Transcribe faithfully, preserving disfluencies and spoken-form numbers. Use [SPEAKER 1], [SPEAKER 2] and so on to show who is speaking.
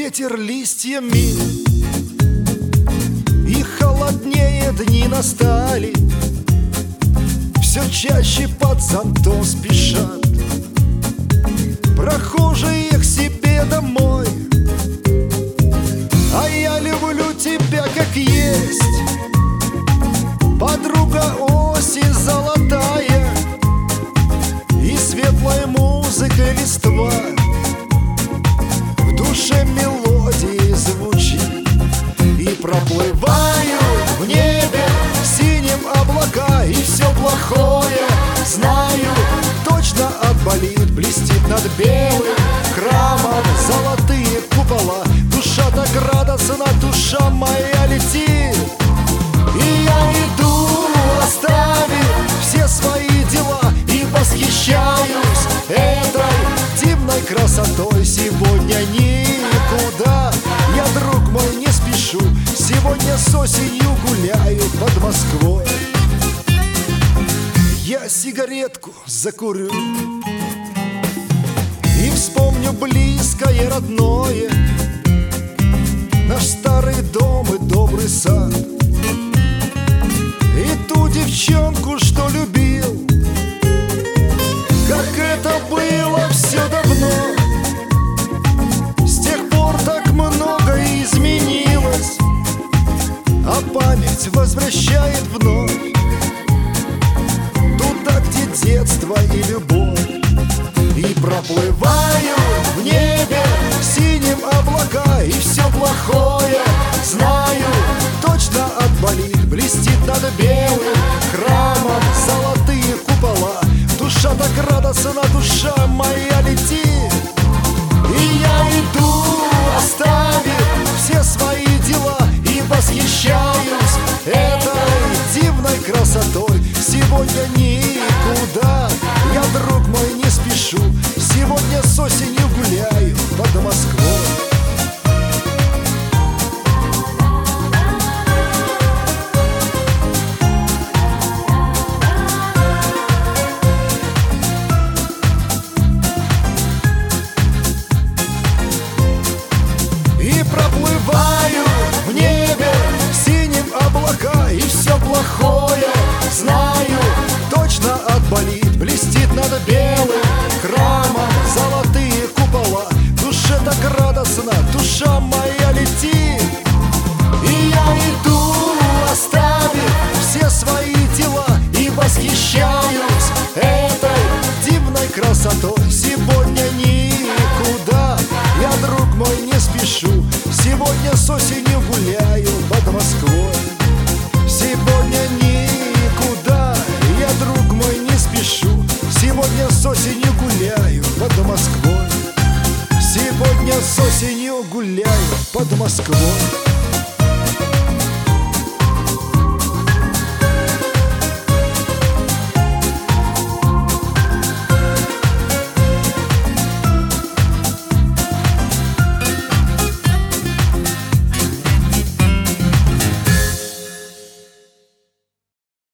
[SPEAKER 1] ветер листьями, и холоднее дни настали. Все чаще под зонтом спешат прохожие к себе домой. А я люблю тебя как есть, подруга осень золотая, и светлая музыка листва в душе мелодии звучит. И проплываю в небе синим облака, и все плохое знаю, точно отболит. Блестит над белым храмом золотые купола. Душа так радостна, душа моя летит. И я иду, оставив все свои дела, и восхищаюсь этой дивной красотой. Сегодня никуда я, друг мой, не спешу. Сегодня с осенью гуляю под Москвой. Я сигаретку закурю и вспомню близкое, родное, наш старый дом и добрый сад, и ту девчонку, что любил. Как это было все давно, с тех пор так многое изменилось, а память возвращает вновь туда, где детство и любовь. И проплываю в небе синим облака, и все плохое знаю, точно отболит. Блестит над белым храмом золотые купола. Душа так радостна, душа моя летит. И я иду, оставив все свои дела, и восхищаюсь этой дивной красотой. Сегодня никуда я, друг мой, не спешу. Сегодня с осенью гуляю под Москвой. И проплываю в небе синим облака, и все плохое знаю, точно отболит. Блестит над белым храмом золотые купола. Душе так радостна, душа моя летит. И я иду, оставив все свои дела, и восхищаюсь этой дивной красотой. Сегодня никуда я, друг мой, не спешу. Сегодня с осенью гуляю под Москвой. Сегодня никуда я, друг мой, не спешу. Сегодня с осенью гуляю под Москвой. Сегодня с осенью гуляю под Москвой.